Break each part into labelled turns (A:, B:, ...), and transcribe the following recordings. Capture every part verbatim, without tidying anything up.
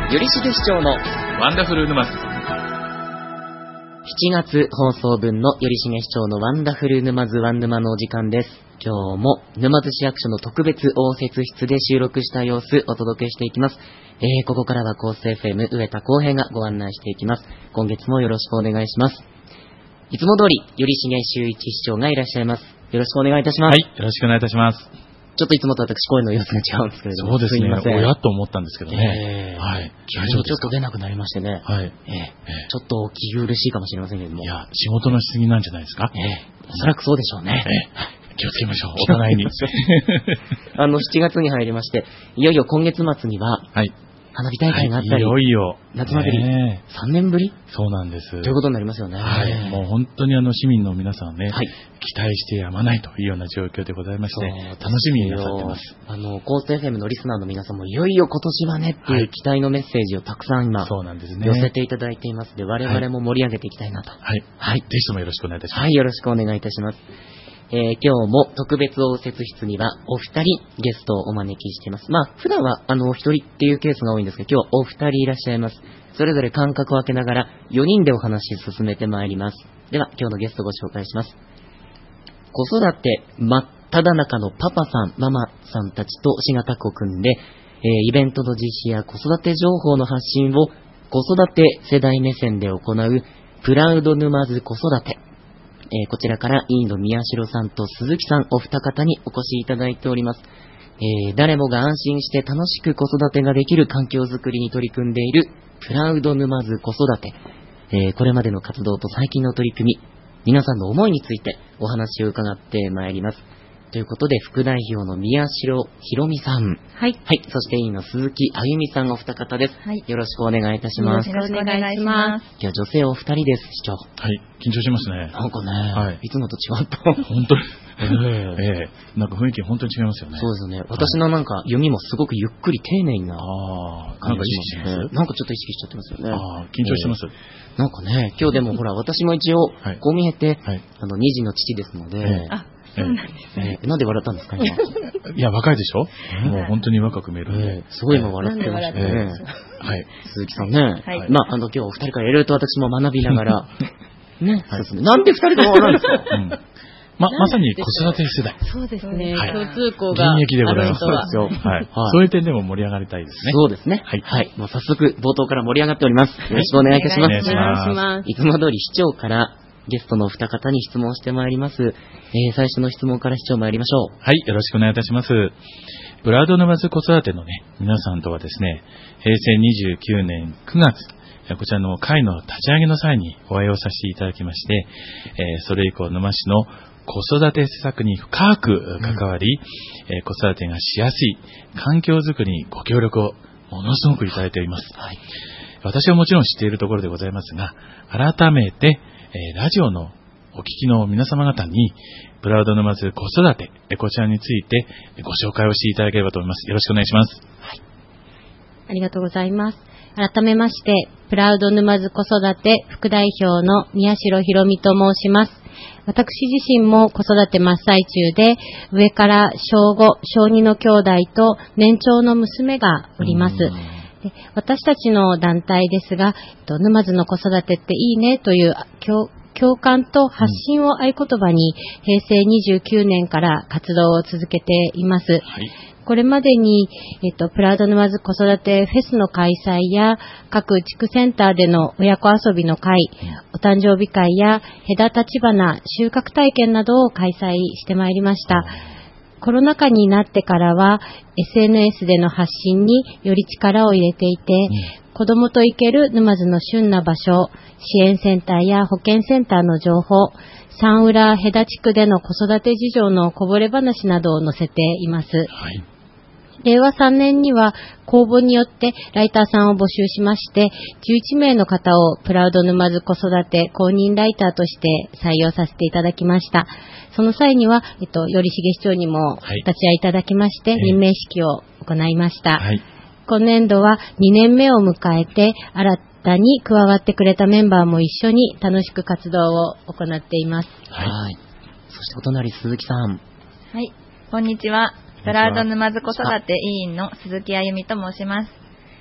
A: よりしげ市長の
B: ワンダフル沼津。
A: しちがつ放送分のよりしげ市長のワンダフル沼津ワン沼のお時間です。今日も沼津市役所の特別応接室で収録した様子お届けしていきます。えー、ここからはコース エフエム 上田浩平がご案内していきます。今月もよろしくお願いします。いつも通りよりしげ周一市長がいらっしゃいます。よろしくお願いいたします。
B: はい、よろしくお願いいたします。
A: ちょっといつもと私声の様子が違うんですけれども。
B: そうですね。
A: すいません。
B: おやと思ったんですけどね。
A: えー、
B: はい。
A: 急にちょっと出なくなりましてね。
B: はい。
A: えー、ちょっと気苦しいかもしれませんけれども。
B: いや、仕事のしすぎなんじゃないですか。
A: えー、おそらくそうでしょうね。
B: えー、気をつけましょう。お互いに。
A: あの、しちがつに入りまして、いよいよ今月末には、はい。花火大会があったり、
B: はい、いよいよ
A: 夏祭り、ね、さんねんぶり
B: そうなんです。
A: ということになりますよね。
B: はい。もう本当にあの市民の皆さんね、はい、期待してやまないというような状況でございまして、楽しみになさってます。
A: あの、コース エフエム のリスナーの皆さんもいよいよ今年はねっていう期待のメッセージをたくさん今、そうなんですね、寄せていただいていますので、我々も盛り上げていきたいなと。はい。
B: はい。ぜひともよろしくお願いいたします。
A: はい、よろしくお願いいたします。えー、今日も特別応接室にはお二人ゲストをお招きしています。まあ、普段はあのお一人っていうケースが多いんですが、今日はお二人いらっしゃいます。それぞれ間隔を空けながらよにんでお話を進めてまいります。では、今日のゲストをご紹介します。子育て真っただ中のパパさん、ママさんたちと市がタッグを組んで、えー、イベントの実施や子育て情報の発信を子育て世代目線で行うプラウド沼津子育て。えー、こちらから委員の宮代さんと鈴木さんお二方にお越しいただいております。えー、誰もが安心して楽しく子育てができる環境づくりに取り組んでいるプラウド沼津子育て、えー、これまでの活動と最近の取り組み、皆さんの思いについてお話を伺ってまいります。ということで、副代表の宮代ひろみさん、はい、はい、そして委員の鈴木あゆみさんお二方です。はい、よろしくお願いいたします。
C: よろしくお願いします。
A: 今日女性お二人です、市長。
B: はい、緊張しますね。
A: なんかね、はい、いつもと違った。
B: 本当に、えー、えー、なんか雰囲気本当に違いますよね。
A: そうですね。私のなんか読みもすごくゆっくり丁寧な感じしますね。なんかちょっと意識しちゃってますよね。
B: ああ、緊張してます。
A: えー、なんかね、今日でもほら、私も一応こう見えて、はい、あの二児の父ですので。えーあ
C: そうなんですね。
A: えー、なんで笑ったんですか今。い
B: や、若いでしょ、えー、もう本当に若く見えるんで、
A: えー、すごい今笑ってましたね、えー、はい。鈴木さんね、はい、まあ、あの今日お二人からいろいろと私も学びながらね、はい、なんで二人とも笑うんですか、うん、
B: ま、まさに子育て世代。
C: そうですね。
B: はい、
C: 共通項が
B: 現役でございます。
C: そうですよ。
B: はい。そういう点でも盛り上がりたいですね。
A: そうですね。はい。はい。もう早速冒頭から盛り上がっております。よろしくお願いいたします。
C: お願いします。
A: いつも通り市長からゲストのお二方に質問してまいります。えー、最初の質問から市長参りましょう。
B: はい、よろしくお願いいたします。プラウド沼津子育てのね、皆さんとはですね、へいせいにじゅうきゅうねんくがつ、こちらの会の立ち上げの際にお会いをさせていただきまして、えー、それ以降沼市の子育て施策に深く関わり、うんえー、子育てがしやすい環境づくりにご協力をものすごくいただいております。はい、私はもちろん知っているところでございますが、改めて、えー、ラジオのお聞きの皆様方に、プラウド沼津子育て、こちらについてご紹介をしていただければと思います。よろしくお願いします。はい。
C: ありがとうございます。改めまして、プラウド沼津子育て副代表の宮代ひろみと申します。私自身も子育て真っ最中で、上から小ご、小にの兄弟と年長の娘がおります。で私たちの団体ですが、沼津の子育てっていいねという共感と発信を合言葉に、へいせいにじゅうきゅうねんから活動を続けています。はい、これまでに、えっと、プラウド沼津子育てフェスの開催や、各地区センターでの親子遊びの会、お誕生日会や、枝立花収穫体験などを開催してまいりました。コロナ禍になってからは エスエヌエス での発信により力を入れていて、うん、子どもと行ける沼津の旬な場所、支援センターや保健センターの情報、三浦戸田地区での子育て事情のこぼれ話などを載せています。はい、れいわさんねんには公募によってライターさんを募集しまして、じゅういちめいの方をプラウド沼津子育て公認ライターとして採用させていただきました。その際には、えっと、頼重市長にも立ち会いいただきまして、はい、任命式を行いました。はい、今年度はにねんめを迎えて、新たに加わってくれたメンバーも一緒に楽しく活動を行っています。
A: はい。はい、そしてお隣鈴木さん。
D: はい。こんにちは。プラウド沼津子育て委員の鈴木あゆみと申します。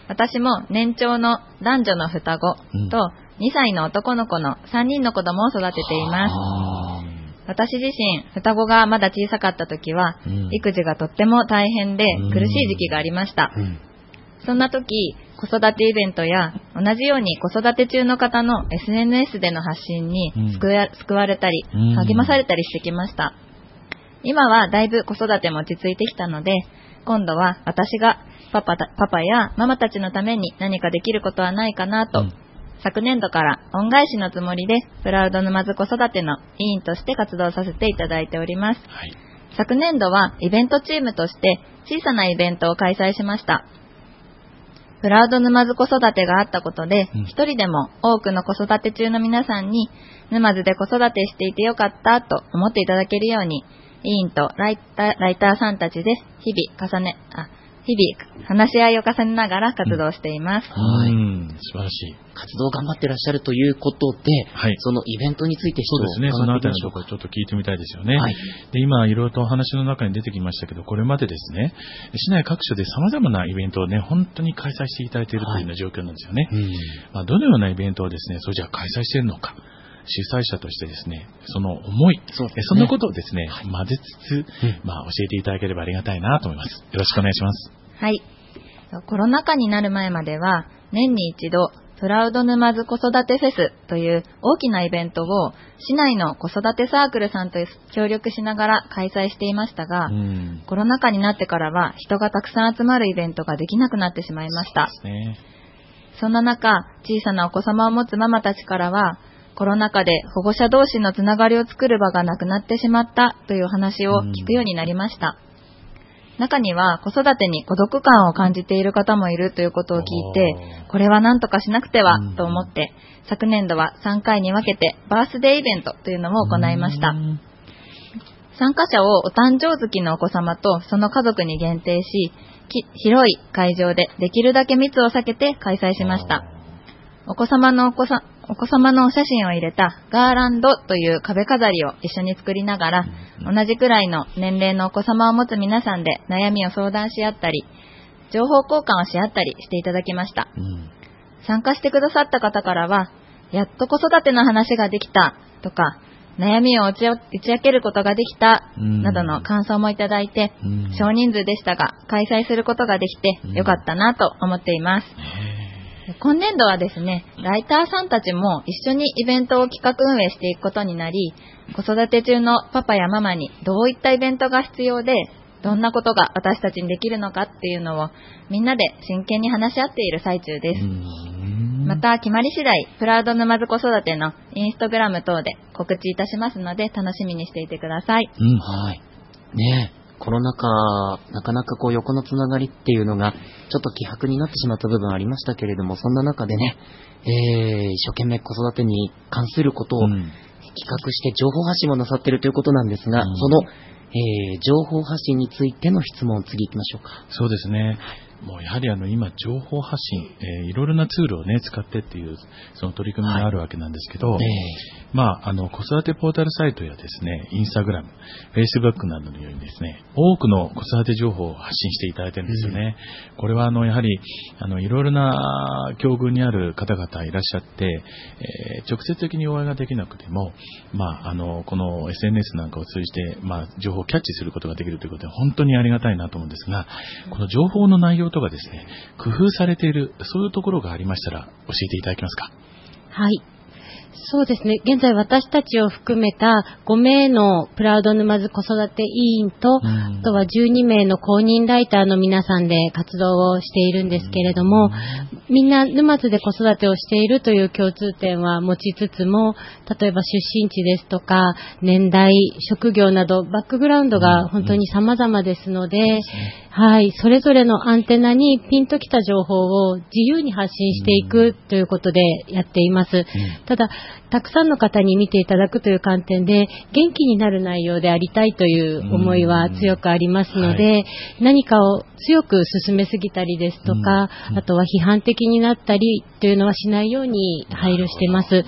D: 私も年長の男女の双子とにさいの男の子のさんにんの子供を育てています。私自身、双子がまだ小さかった時は、うん、育児がとっても大変で苦しい時期がありました。うん、そんな時、子育てイベントや同じように子育て中の方の エスエヌエス での発信に救わ、救われたり、励まされたりしてきました。今はだいぶ子育ても落ち着いてきたので、今度は私がパパ、パパやママたちのために何かできることはないかなと、うん、昨年度から恩返しのつもりでプラウド沼津子育ての委員として活動させていただいております。はい、昨年度はイベントチームとして小さなイベントを開催しました。プラウド沼津子育てがあったことで、うん、一人でも多くの子育て中の皆さんに沼津で子育てしていてよかったと思っていただけるように、委員とライター、ライターさんたちで日々重ね、あ、日々話し合いを重ねながら活動しています。
B: うん、はい、素晴らしい。
A: 活動頑張ってらっしゃるということで、はい、そのイベントについて
B: そうですね、そのあたりのところちょっと聞いてみたいですよね。はい、で今いろいろとお話の中に出てきましたけど、これまでですね、市内各所で様々なイベントをね、本当に開催していただいているというような状況なんですよね。はい、まあ、どのようなイベントをですね、それじゃあ開催しているのか。主催者としてですね、その思い、そ, ね、そんなことをですね、はい、混ぜつつ、うん、まあ、教えていただければありがたいなと思います。よろしくお願いします。
D: はい。コロナ禍になる前までは、年に一度、プラウド沼津子育てフェスという大きなイベントを市内の子育てサークルさんと協力しながら開催していましたが、うん、コロナ禍になってからは人がたくさん集まるイベントができなくなってしまいました。そうですね。そんな中、小さなお子様を持つママたちからは、コロナ禍で保護者同士のつながりを作る場がなくなってしまったという話を聞くようになりました。うん、中には子育てに孤独感を感じている方もいるということを聞いて、これは何とかしなくてはと思って、昨年度はさんかいに分けてバースデーイベントというのも行いました。参加者をお誕生月のお子様とその家族に限定し、広い会場でできるだけ密を避けて開催しました。お子様のお子さお子様のお写真を入れたガーランドという壁飾りを一緒に作りながら、同じくらいの年齢のお子様を持つ皆さんで悩みを相談し合ったり、情報交換をし合ったりしていただきました。うん、参加してくださった方からは、やっと子育ての話ができたとか、悩みを打ち明けることができたなどの感想もいただいて、うん、少人数でしたが開催することができてよかったなと思っています。今年度はですね、ライターさんたちも一緒にイベントを企画運営していくことになり、子育て中のパパやママにどういったイベントが必要で、どんなことが私たちにできるのかっていうのをみんなで真剣に話し合っている最中です。また決まり次第、プラウド沼津子育てのインスタグラム等で告知いたしますので楽しみにしていてください。
A: うん、はい。ねえ。コロナ禍、なかなかこう横のつながりっていうのがちょっと希薄になってしまった部分ありましたけれども、そんな中でね、えー、一生懸命子育てに関することを企画して情報発信もなさっているということなんですが、うん、その、えー、情報発信についての質問を次行きましょうか。
B: そうですね。もうやはりあの今情報発信、えー、いろいろなツールをね使ってっていうその取り組みがあるわけなんですけど、はい、えー、まああの子育てポータルサイトやですね、インスタグラム、フェイスブックなどのようにですね、多くの子育て情報を発信していただいてるんですよね。うん、これはあのやはりあのいろいろな境遇にある方々いらっしゃって、えー、直接的にお会いができなくても、まああのこの エスエヌエス なんかを通じてまあ情報をキャッチすることができるということで本当にありがたいなと思うんですが、この情報の内容とかですね、工夫されているそういうところがありましたら教えていただけますか。
C: はい、そうですね。現在私たちを含めたごめいのプラウド沼津子育て委員と、うん、あとはじゅうにめいの公認ライターの皆さんで活動をしているんですけれども、うん、みんな沼津で子育てをしているという共通点は持ちつつも、例えば出身地ですとか年代、職業などバックグラウンドが本当に様々ですので、うんうん、はい、それぞれのアンテナにピンときた情報を自由に発信していくということでやっています。うん、ただたくさんの方に見ていただくという観点で元気になる内容でありたいという思いは強くありますので、はい、何かを強く進めすぎたりですとか、あとは批判的になったりというのはしないように配慮しています。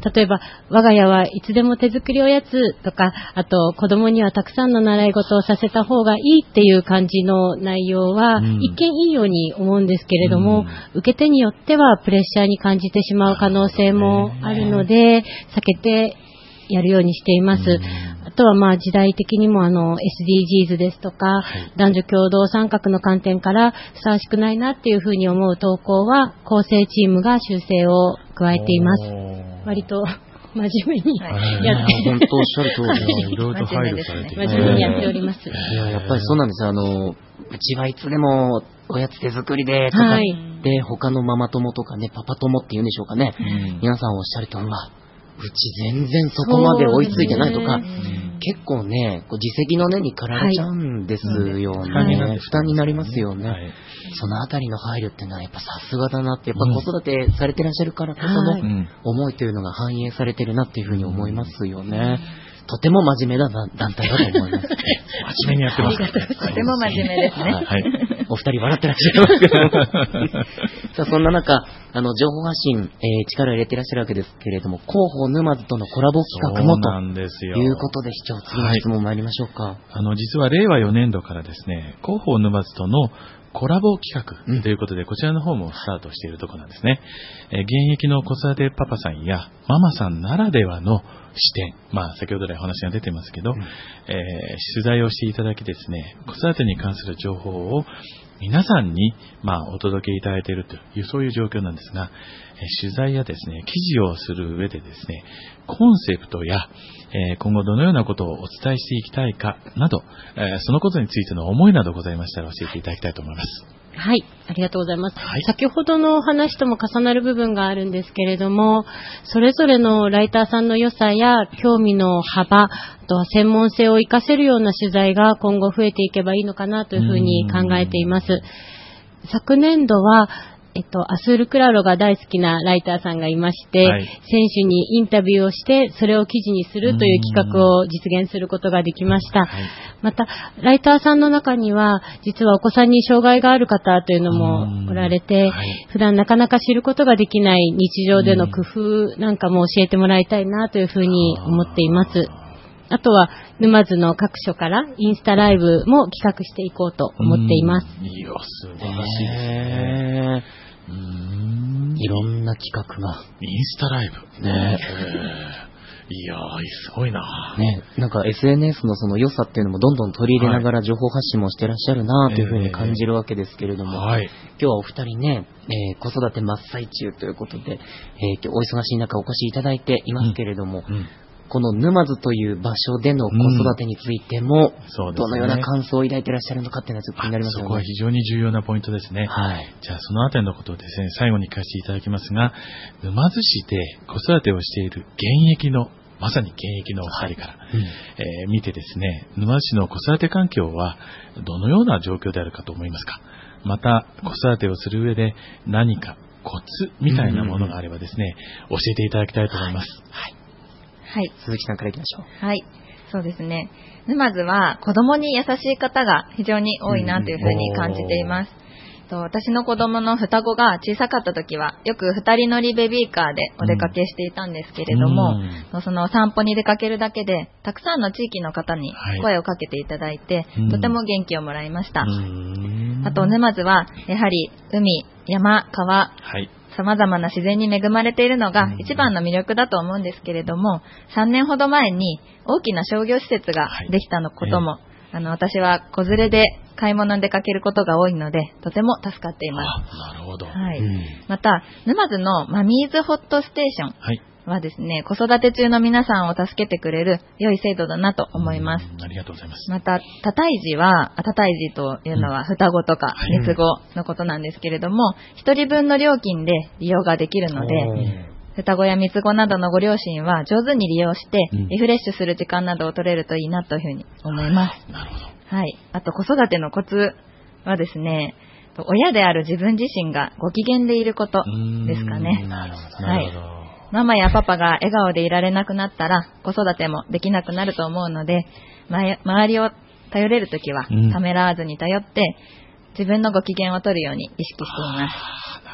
C: 例えば、我が家はいつでも手作りおやつとか、あと子供にはたくさんの習い事をさせた方がいいっていう感じの内容は、
B: うん
C: 一見いいように思うんですけれども、
B: うん
C: 受け手によってはプレッシャーに感じてしまう可能性もあるので、避けてやるようにしています。
B: うん
C: あとはまあ時代的にもあの エスディージーズ ですとか、
B: い
C: 男女共同参画の観点からふさわしくないなっていうふうに思う投稿は構成チームが修正を加えています。割と真面目に
D: はい
C: やって、
A: 本当おっしゃる通り。
B: いろいろと配慮されていて
C: 真面目にやっております。
A: いや、やっぱりそうなんですよ。あの、うちはいつでもおやつ手作りでとか、
C: はい
A: で、他のママ友とかね、パパ友って言うんでしょうかね。
B: うん
A: 皆さんおっしゃるとおり、うち全然そこまで追いついてないとか、
C: そうですね
A: 結構ね、こう自責の念に駆られちゃうんですよね。
C: はい
A: 負担になりますよね。
B: はい
A: そのあたりの配慮ってのはやっぱさすがだなって、やっぱ子育てされてらっしゃるからこその
C: はい
B: うん
A: 思いというのが反映されてるなっていうふうに思いますよね。とても真面目な団体だと思います。
B: 真面目にやってます。
D: とても真面目ですね。
A: はい
B: はい。
A: お二人笑ってらっしゃいますけど。さあ、そんな中、あの、情報発信、えー力を入れてらっしゃるわけですけれども、広報沼津とのコラボ企画もと
B: そうなんですよ。
A: いうことで、市長、次の質問参りましょうか。
B: あの、実は令和よねん度からですね、広報沼津とのコラボ企画ということで、こちらの方もスタートしているところなんですね。えー現役の子育てパパさんやママさんならではの視点、まあ先ほど来お話が出てますけど、
A: うん
B: えー取材をしていただきですね、子育てに関する情報を皆さんに、まあ、お届けいただいているという、そういう状況なんですが、えー取材やですね、記事をする上でですね、コンセプトや、えー今後どのようなことをお伝えしていきたいかなど、えーそのことについての思いなどございましたら教えていただきたいと思います。
C: はい、ありがとうございます。
B: はい
C: 先ほどのお話とも重なる部分があるんですけれども、それぞれのライターさんの良さや興味の幅、あとは専門性を活かせるような取材が今後増えていけばいいのかなというふうに考えています。昨年度は、えっと、アスール・クラロが大好きなライターさんがいまして、
B: はい
C: 選手にインタビューをして、それを記事にするという企画を実現することができました。
B: はい
C: また、ライターさんの中には、実はお子さんに障害がある方というのもおられて、
B: はい
C: 普段なかなか知ることができない日常での工夫なんかも教えてもらいたいなというふうに思っています。あとは、沼津の各所からインスタライブも企画していこうと思っています。
B: うんいいよ、素晴らしいですね。
A: ね
B: うーん
A: いろんな企画が。
B: インスタライブ。
A: ね
B: えーいやー、すごいな。
A: ね、なんか エスエヌエス のその良さっていうのもどんどん取り入れながら情報発信もしてらっしゃるなというふうに感じるわけですけれども、
B: はい。
A: 今日はお二人ね、えー子育て真っ最中ということで、えー今日お忙しい中お越しいただいていますけれども、
B: うん
A: この沼津という場所での子育てについても、
B: そうですね
A: どのような感想を抱いてらっしゃるのかっていうのはちょっと気になりますよね。
B: そこは非常に重要なポイントですね。
A: はい。
B: じゃあ、そのあたりのことをですね、最後に聞かせていただきますが、沼津市で子育てをしている現役の、まさに現役のお二人から、
A: うん
B: えー見てですね、沼津市の子育て環境はどのような状況であるかと思いますか。また、子育てをする上で何かコツみたいなものがあればですね、教えていただきたいと思います。
A: はい。
D: はい。
A: 鈴木さんからいきましょう。
D: はい。そうですね。沼津は子供に優しい方が非常に多いなというふうに感じています。と私の子供の双子が小さかった時はよく二人乗りベビーカーでお出かけしていたんですけれども、
B: うん
D: その散歩に出かけるだけでたくさんの地域の方に声をかけていただいて、
B: うん
D: とても元気をもらいました。
B: うーん
D: あと沼津はやはり海、山、川、
B: はい。
D: 様々な自然に恵まれているのが
B: うん
D: 一番の魅力だと思うんですけれども、さんねんほど前に大きな商業施設ができたのことも、あの私は子連れで買い物に出かけることが多いので、とても助かっています。
B: あ、なるほど。
D: はい。
A: うん
D: また、沼津のマミーズホットステーション
B: はい。
D: はですね、子育て中の皆さんを助けてくれる良い制度だなと思います。
B: うんありがとうございます。
D: また、多胎児は、あ多胎児というのは双子とか
B: はい
D: 三つ子のことなんですけれども、一人分の料金で利用ができるので、双子や三つ子などのご両親は上手に利用して
B: うん
D: リフレッシュする時間などを取れるといいなというふうに思います。
B: なるほど。
D: はい。あと子育てのコツはですね、親である自分自身がご機嫌でいることですかね。
A: なるほど。
D: はい。ママやパパが笑顔でいられなくなったら子育てもできなくなると思うので、ま周りを頼れるときは
B: うん
D: ためらわずに頼って自分のご機嫌を取るように意識しています。
B: あなるほど。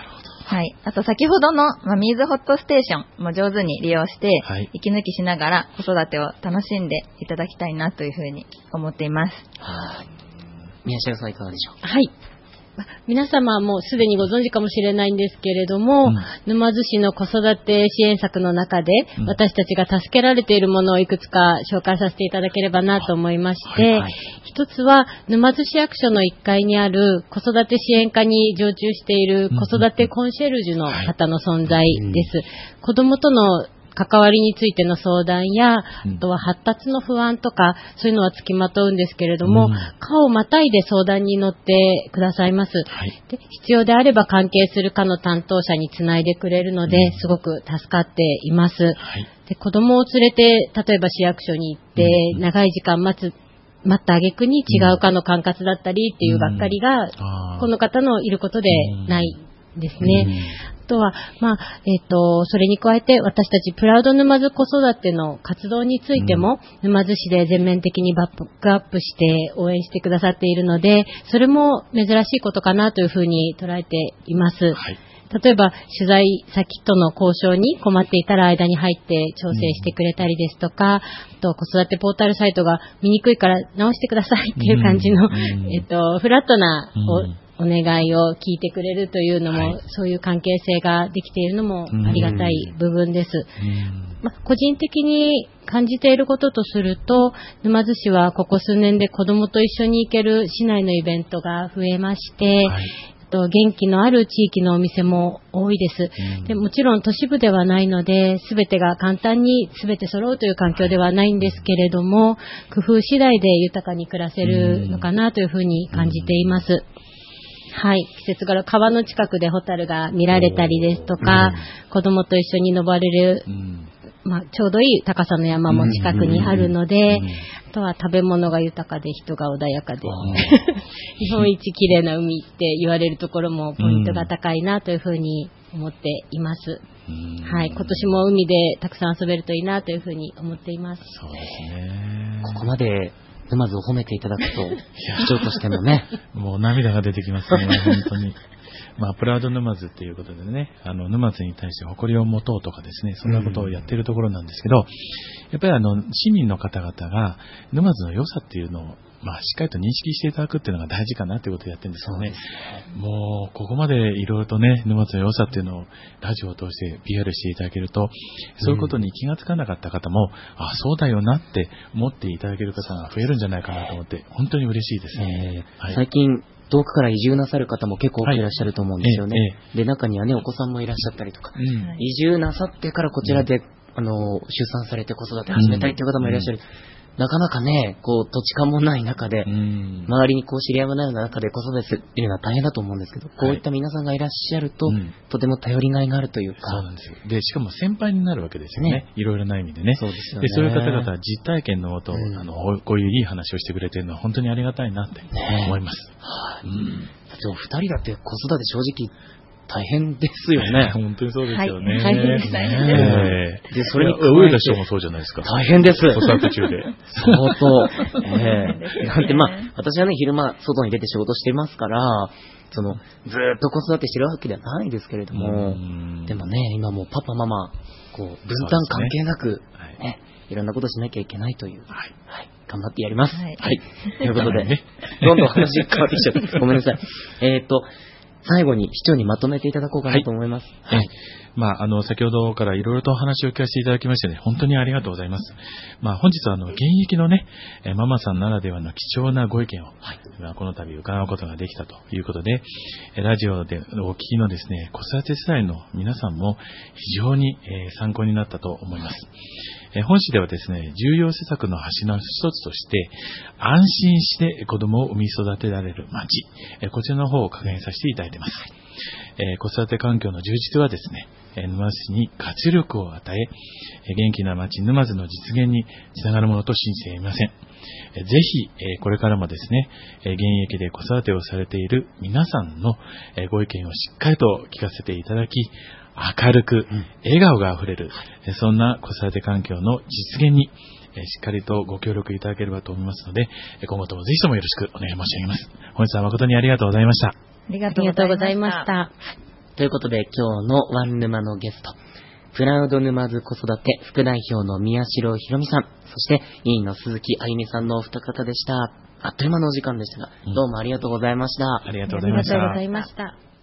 D: はい。あと先ほどのマミーズホットステーションも上手に利用して、
B: はい、
D: 息抜きしながら子育てを楽しんでいただきたいなというふうに思っています。
A: はい。宮代さんいかがでしょう。
C: はい。皆様はもうすでにご存知かもしれないんですけれども、うん、沼津市の子育て支援策の中で、うん、私たちが助けられているものをいくつか紹介させていただければなと思いまして、はいはい、一つは沼津市役所のいっかいにある子育て支援課に常駐している子育てコンシェルジュの方の存在です。うん、子供との関わりについての相談や、あとは発達の不安とか、そういうのはつきまとうんですけれども、うん、課をまたいで相談に乗ってくださいます。はい、で必要であれば関係する課の担当者につないでくれるので、うん、すごく助かっています。はい、で子供を連れて、例えば市役所に行って、うん、長い時間待つ、待った挙句に違う課の管轄だったりっていうばっかりが、うん、この方のいることでないですね。うんあとは、まあ、えっと、それに加えて、私たちプラウド沼津子育ての活動についても、うん、沼津市で全面的にバックアップして応援してくださっているので、それも珍しいことかなというふうに捉えています。はい、例えば、取材先との交渉に困っていたら間に入って調整してくれたりですとか、うん、あと子育てポータルサイトが見にくいから直してくださいっていう感じの、うん、えっと、フラットな、うんお願いを聞いてくれるというのも、はい、そういう関係性ができているのもありがたい部分です。ま、個人的に感じていることとすると、沼津市はここ数年で子どもと一緒に行ける市内のイベントが増えまして、はい、と元気のある地域のお店も多いです。でもちろん都市部ではないので、すべてが簡単にすべて揃うという環境ではないんですけれども、工夫次第で豊かに暮らせるのかなというふうに感じています。はい。季節柄、川の近くでホタルが見られたりですとか、うん、子供と一緒に登れる、うん、まあ、ちょうどいい高さの山も近くにあるので、うんうん、あとは食べ物が豊かで人が穏やかで、日本一綺麗な海って言われるところもポイントが高いなというふうに思っています。うん、はい。今年も海でたくさん遊べるといいなというふうに思っています。
B: そうですね。
A: ここまで沼津を褒めていただくと、市長としてもね。
B: もう涙が出てきますね、本当に。まあ、プラウド沼津っていうことでね、あの、沼津に対して誇りを持とうとかですね、そんなことをやっているところなんですけど、うん、やっぱりあの、市民の方々が沼津の良さっていうのを、まあ、しっかりと認識していただくっていうのが大事かなっていうことをやってるんですよね。もう、ここまでいろいろとね、沼津の良さっていうのをラジオを通して ピーアール していただけると、そういうことに気がつかなかった方も、うん、あ、そうだよなって思っていただける方が増えるんじゃないかなと思って、本当に嬉しいですね。
A: えーはい、最近、遠くから移住なさる方も結構多くいらっしゃると思うんですよね。はいええ、で、中にはね、お子さんもいらっしゃったりとか、うん、移住なさってからこちらで、うん、あの、出産されて子育て始めたいという方もいらっしゃる。うんなかなかね、こう、土地勘もない中で、周りにこう、知り合いもないような中で子育てするっていうのは大変だと思うんですけど、こういった皆さんがいらっしゃると、はい、とても頼りがいがあるというか。
B: そうなんですよ。で、しかも先輩になるわけですよね。ねいろいろな意味でね。
A: そうですよね。
B: で、そういう方々は実体験のもと、うん、あの、こういういい話をしてくれてるのは本当にありがたいなって思います。
A: はい、うん。だってお二人だって子育て正直、大変ですよね。
B: 本当にそうですよね。
D: はい、大変です、大変で
B: す。で、それに上田市長もそうじゃないですか。
A: 大変です。
B: 子育て中で。
A: 相当。ええなんて、まあ、私はね、昼間、外に出て仕事してますから、その、ずーっと子育てしてるわけではないですけれども、でもね、今もうパパママ、こう、分担関係なく、ね、ねいろんなことしなきゃいけないという、はい、はい、頑張ってやります。はい。はい、ということで、ね、どんどん話変わってきちゃって、ごめんなさい。えっと、最後に市長にまとめていただこうかなと思います。
B: はい。はい、まあ、あの、先ほどからいろいろとお話を聞かせていただきましてね、本当にありがとうございます。まあ、本日はあの、現役のね、ママさんならではの貴重なご意見を、はい、この度伺うことができたということで、ラジオでお聞きのですね、子育て世代の皆さんも非常に参考になったと思います。本市ではですね、重要施策の柱の一つとして、安心して子供を産み育てられる町、こちらの方を掲げさせていただいています。えー、子育て環境の充実はですね、沼津市に活力を与え、元気な町沼津の実現につながるものと信じていません。ぜひ、これからもですね、現役で子育てをされている皆さんのご意見をしっかりと聞かせていただき、明るく、笑顔があふれる、そんな子育て環境の実現に、しっかりとご協力いただければと思いますので、今後ともぜひともよろしくお願い申し上げます。本日は誠にありがとうございました。
D: ありがとうございました。
A: ということで今日のワン沼のゲスト、プラウド沼津子育て副代表の宮代ひろみさん、そして委員の鈴木あゆみさんのお二方でした。あっという間のお時間でしたが、どうもありがとうございました。
B: ありがとうございました。
C: ありがとうございました。